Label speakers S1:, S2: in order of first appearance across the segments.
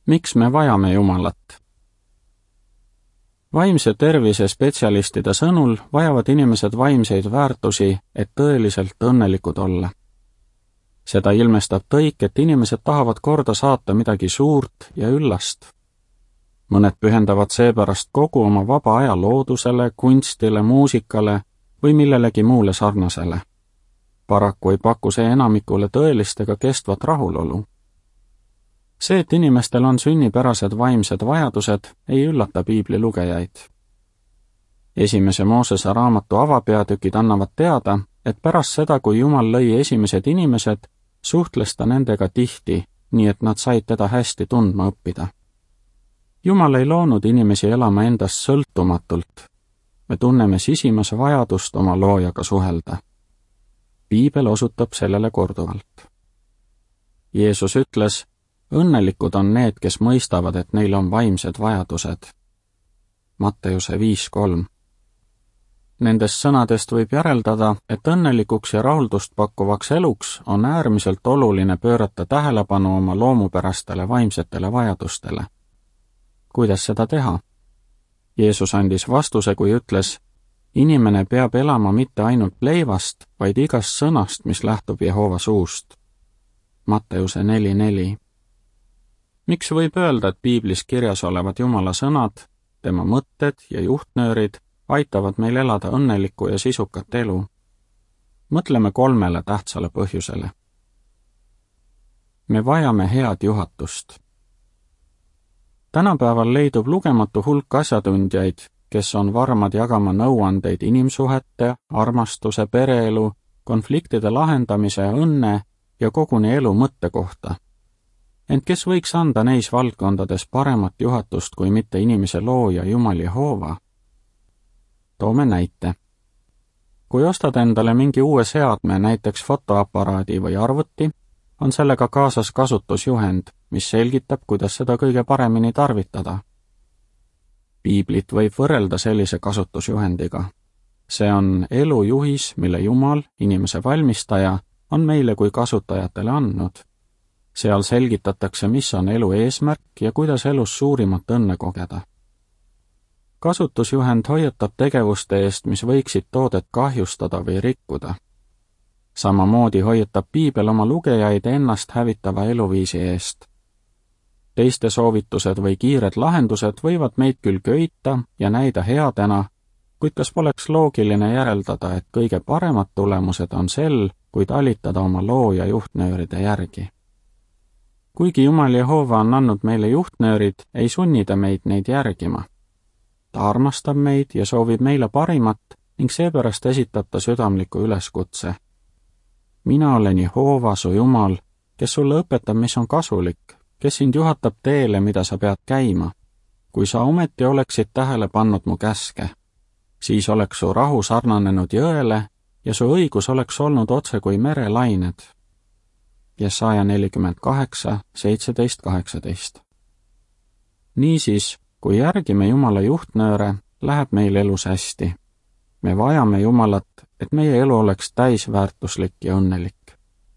S1: Miks me vajame Jumalat? Vaimse tervise spetsialistide sõnul vajavad inimesed vaimseid väärtusi, et tõeliselt õnnelikud olla. Seda ilmestab tõik, et inimesed tahavad korda saata midagi suurt ja üllast. Mõned pühendavad seepärast kogu oma vaba aja loodusele, kunstile, muusikale või millelegi muule sarnasele. Paraku ei paku see enamikule tõelist ega kestvat rahulolu. See, et inimestel on sünnipärased vaimsed vajadused, ei üllata piibli lugejaid. Esimese Moosese raamatu avapeatükid annavad teada, et pärast seda, kui Jumal lõi esimesed inimesed, suhtles ta nendega tihti, nii et nad said teda hästi tundma õppida. Jumal ei loonud inimesi elama endast sõltumatult. Me tunneme sisimas vajadust oma loojaga suhelda. Piibel osutab sellele korduvalt. Jeesus ütles, õnnelikud on need, kes mõistavad, et neil on vaimsed vajadused. Matteuse 5:3. Nendest sõnadest võib järeldada, et õnnelikuks ja rahuldust pakkuvaks eluks on äärmiselt oluline pöörata tähelepanu oma loomupärastele vaimsetele vajadustele. Kuidas seda teha? Jeesus andis vastuse, kui ütles, inimene peab elama mitte ainult leivast, vaid igast sõnast, mis lähtub Jehova suust. Matteuse 4:4. Miks võib öelda, et piiblis kirjas olevad Jumala sõnad, tema mõtted ja juhtnöörid aitavad meil elada õnnelikku ja sisukat elu? Mõtleme 3 tähtsale põhjusele. Me vajame head juhatust. Tänapäeval leidub lugematu hulk asjatundjaid, kes on varmad jagama nõuandeid inimsuhete, armastuse, pereelu, konfliktide lahendamise, õnne ja koguni elu mõtte kohta. Ent kes võiks anda neis valdkondades paremat juhatust kui mitte inimese looja Jumal Jehova? Toome näite. Kui ostad endale mingi uue seadme, näiteks fotoaparaadi või arvuti, on sellega kaasas kasutusjuhend, mis selgitab, kuidas seda kõige paremini tarvitada. Piiblit võib võrrelda sellise kasutusjuhendiga. See on elujuhis, mille Jumal, inimese valmistaja, on meile kui kasutajatele andnud. Seal selgitatakse, mis on elu eesmärk ja kuidas elus suurimat õnne kogeda. Kasutusjuhend hoiatab tegevuste eest, mis võiksid toodet kahjustada või rikkuda. Samamoodi hoiatab piibel oma lugejaid ennast hävitava eluviisi eest. Teiste soovitused või kiired lahendused võivad meid küll köita ja näida headena, kuid kas poleks loogiline järeldada, et kõige paremad tulemused on sel, kui talitada oma looja juhtnööride järgi. Kuigi Jumal Jehova on andnud meile juhtnöörid, ei sunni ta meid neid järgima. Ta armastab meid ja soovib meile parimat ning seepärast esitab ta südamliku üleskutse. Mina olen Jehova, su Jumal, kes sulle õpetab, mis on kasulik, kes sind juhatab teele, mida sa pead käima. Kui sa ometi oleksid tähele pannud mu käske, siis oleks su rahu sarnanenud jõele ja su õigus oleks olnud otse kui merelained. Jesaja 48, 17-18. Niisiis, kui järgime Jumala juhtnööre, läheb meil elus hästi. Me vajame Jumalat, et meie elu oleks täisväärtuslik ja õnnelik.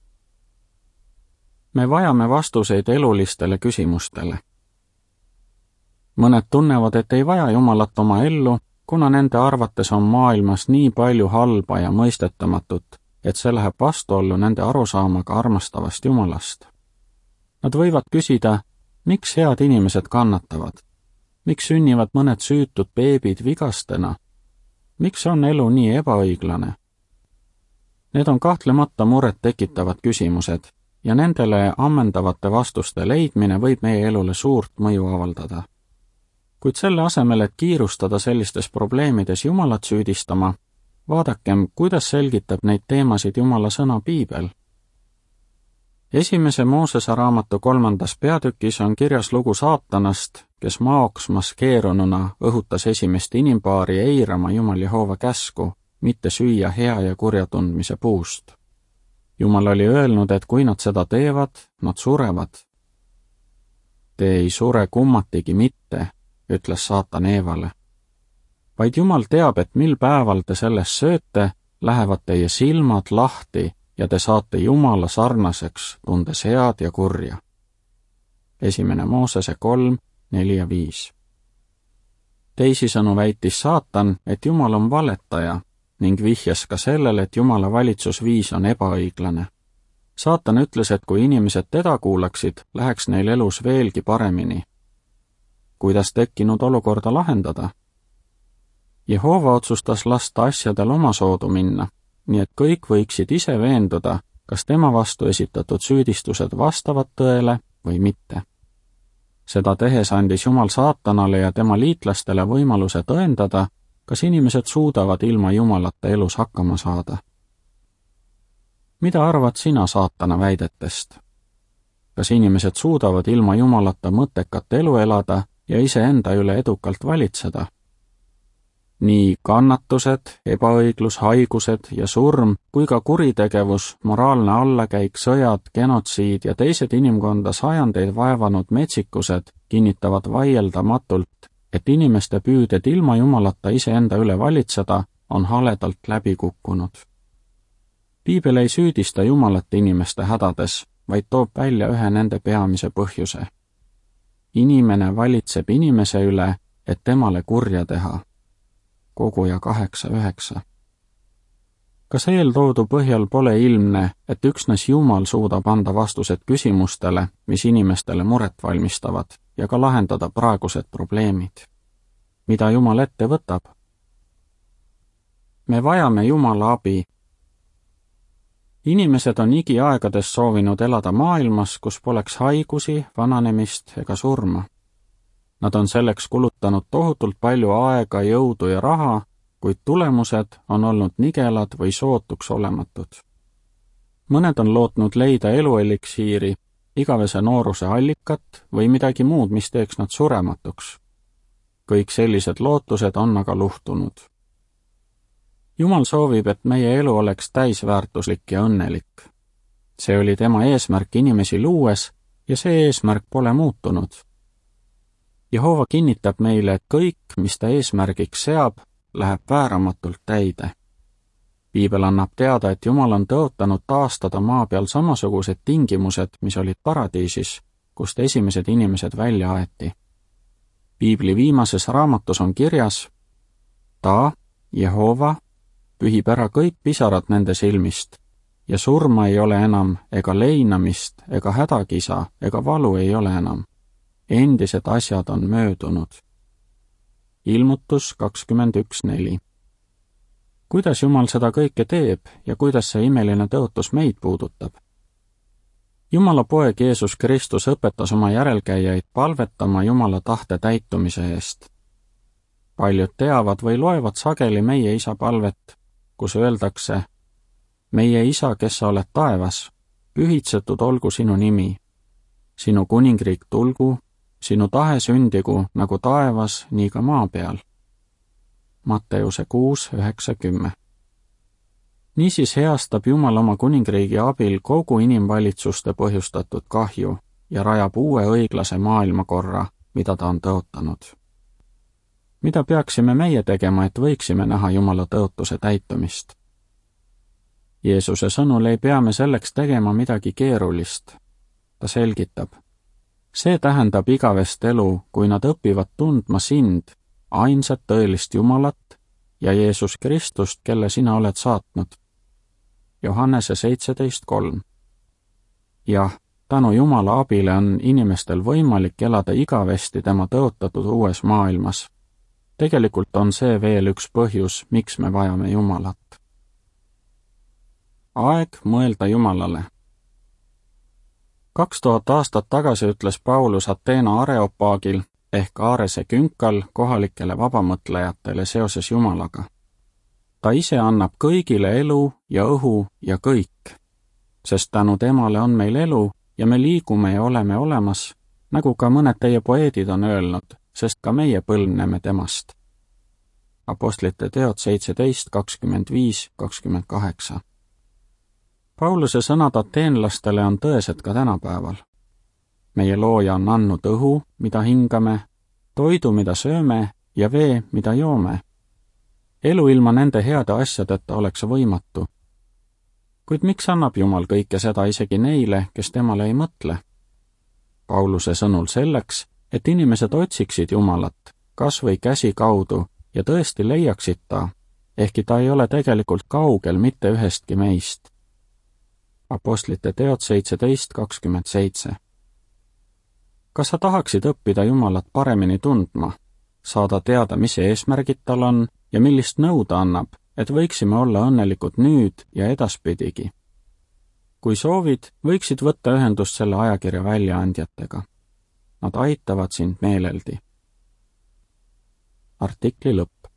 S1: Me vajame vastuseid elulistele küsimustele. Mõned tunnevad, et ei vaja Jumalat oma ellu, kuna nende arvates on maailmas nii palju halba ja mõistetamatut, et see läheb vastuollu nende arusaamaga armastavast Jumalast. Nad võivad küsida, miks head inimesed kannatavad? Miks sünnivad mõned süütud beebid vigastena? Miks on elu nii ebaõiglane? Need on kahtlemata muret tekitavad küsimused ja nendele ammendavate vastuste leidmine võib meie elule suurt mõju avaldada. Kuid selle asemel, et kiirustada sellistes probleemides Jumalat süüdistama, vaadakem, kuidas selgitab neid teemasid Jumala sõna piibel. Esimese Moosese raamatu 3. peatükis on kirjas lugu saatanast, kes maoks maskeerununa õhutas esimest inimpaari eirama Jumal Jehova käsku, mitte süüa hea ja kurja tundmise puust. Jumal oli öelnud, et kui nad seda teevad, nad surevad. Te ei sure kummatigi mitte, ütles saatan Eevale. Vaid Jumal teab, et mil päeval te sellest sööte, lähevad teie silmad lahti ja te saate Jumala sarnaseks, tundes head ja kurja. 1 Moosese 3, 4 ja 5. Teisisõnu väitis saatan, et Jumal on valetaja ning vihjas ka sellele, et Jumala valitsusviis on ebaõiglane. Saatan ütles, et kui inimesed teda kuulaksid, läheks neil elus veelgi paremini. Kuidas tekkinud olukorda lahendada? Jehova otsustas lasta asjadel omasoodu minna, nii et kõik võiksid ise veenduda, kas tema vastu esitatud süüdistused vastavad tõele või mitte. Seda tehes andis Jumal saatanale ja tema liitlastele võimaluse tõendada, kas inimesed suudavad ilma Jumalata elus hakkama saada. Mida arvad sina saatana väidetest? Kas inimesed suudavad ilma Jumalata mõttekat elu elada ja iseenda üle edukalt valitseda? Nii kannatused, ebaõiglus, haigused ja surm kui ka kuritegevus, moraalne allakäik, sõjad, genotsiid ja teised inimkonda sajandeid vaevanud metsikused kinnitavad vaieldamatult, et inimeste püüded ilma Jumalata iseenda üle valitseda on haledalt läbi kukkunud. Piibel ei süüdista Jumalat inimeste hädades, vaid toob välja ühe nende peamise põhjuse. Inimene valitseb inimese üle, et temale kurja teha. Koguja 8.9. Kas eeltoodu põhjal pole ilmne, et üksnes Jumal suudab anda vastused küsimustele, mis inimestele muret valmistavad, ja ka lahendada praegused probleemid? Mida Jumal ette võtab? Me vajame Jumala abi. Inimesed on igiaegades soovinud elada maailmas, kus poleks haigusi, vananemist ega surma. Nad on selleks kulutanud tohutult palju aega, jõudu ja raha, kuid tulemused on olnud nigelad või sootuks olematud. Mõned on lootnud leida elueliksiiri, igavese nooruse allikat või midagi muud, mis teeks nad surematuks. Kõik sellised lootused on aga luhtunud. Jumal soovib, et meie elu oleks täisväärtuslik ja õnnelik. See oli tema eesmärk inimesi luues ja see eesmärk pole muutunud. Jehova kinnitab meile, et kõik, mis ta eesmärgiks seab, läheb vääramatult täide. Piibel annab teada, et Jumal on tõotanud taastada maa peal samasugused tingimused, mis olid paradiisis, kust esimesed inimesed välja aeti. Piibli viimases raamatus on kirjas: ta, Jehova, pühib ära kõik pisarad nende silmist ja surma ei ole enam ega leinamist ega hädakisa ega valu ei ole enam. Endised asjad on möödunud. Ilmutus 21.4. Kuidas Jumal seda kõike teeb ja kuidas see imeline tõotus meid puudutab? Jumala poeg Jeesus Kristus õpetas oma järelkäijaid palvetama Jumala tahte täitumise eest. Paljud teavad või loevad sageli meie isa palvet, kus öeldakse: meie isa, kes sa oled taevas, pühitsetud olgu sinu nimi. Sinu kuningriik tulgu, sinu tahe sündigu nagu taevas, nii ka maa peal. Matteuse 6.9.10. Niisiis heastab Jumal oma kuningriigi abil kogu inimvalitsuste põhjustatud kahju ja rajab uue õiglase maailmakorra, mida ta on tõotanud. Mida peaksime meie tegema, et võiksime näha Jumala tõotuse täitumist? Jeesuse sõnul ei pea me selleks tegema midagi keerulist. Ta selgitab: see tähendab igavest elu, kui nad õpivad tundma sind, ainsat tõelist Jumalat ja Jeesus Kristust, kelle sina oled saatnud. Johannese 17.3. Jah, tänu Jumala abile on inimestel võimalik elada igavesti tema tõotatud uues maailmas. Tegelikult on see veel üks põhjus, miks me vajame Jumalat. Aeg mõelda Jumalale. 2000 aastat tagasi ütles Paulus Ateena Areopaagil ehk Aarese künkal kohalikele vabamõtlejatele seoses Jumalaga. Ta ise annab kõigile elu ja õhu ja kõik, sest tänu temale on meil elu ja me liigume ja oleme olemas, nagu ka mõned teie poeedid on öelnud, sest ka meie põlvneme temast. Apostlite teod 17.25-28. Pauluse sõnad ateenlastele on tõesed ka tänapäeval. Meie looja on andnud õhu, mida hingame, toidu, mida sööme ja vee, mida joome. Elu ilma nende heade asjadeta oleks võimatu. Kuid miks annab Jumal kõike seda isegi neile, kes temale ei mõtle? Pauluse sõnul selleks, et inimesed otsiksid Jumalat, kas või käsi kaudu, ja tõesti leiaksid ta, ehkki ta ei ole tegelikult kaugel mitte ühestki meist. Apostlite teod 17:27. Kas sa tahaksid õppida Jumalat paremini tundma, saada teada, mis eesmärgid tal on ja millist nõu ta annab, et võiksime olla õnnelikud nüüd ja edaspidigi? Kui soovid, võiksid võtta ühendust selle ajakirja väljaandjatega. Nad aitavad sind meeleldi. Artikli lõpp.